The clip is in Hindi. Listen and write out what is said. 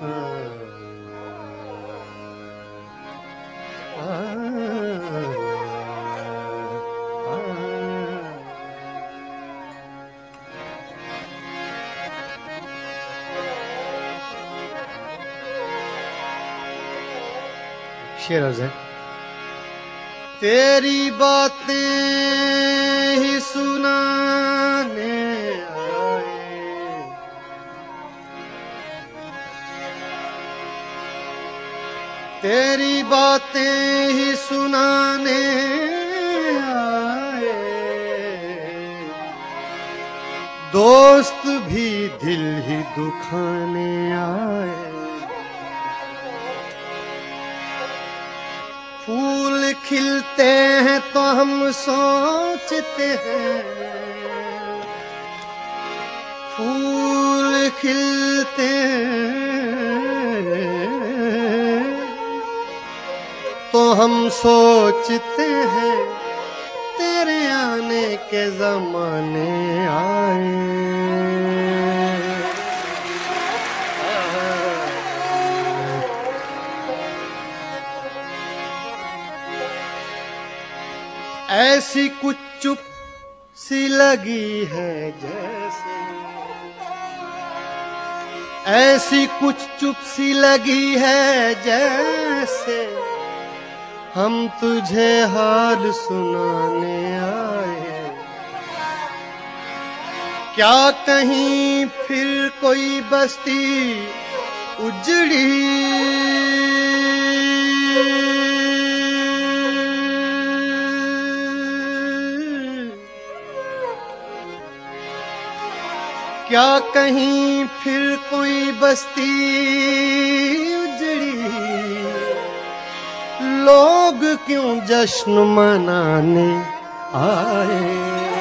शेर अर्ज़ है। तेरी बातें ही सुनाने आए, तेरी बातें ही सुनाने आए, दोस्त भी दिल ही दुखाने आए। फूल खिलते हैं तो हम सोचते हैं, फूल खिलते हैं तो हम सोचते हैं तेरे आने के ज़माने आए। ऐसी कुछ चुप सी लगी है जैसे, ऐसी कुछ चुप सी लगी है जैसे हम तुझे हाल सुनाने आए। क्या कहीं फिर कोई बस्ती उजड़ी, क्या कहीं फिर कोई बस्ती उजड़ी, लोग क्यों जश्न मनाने आए।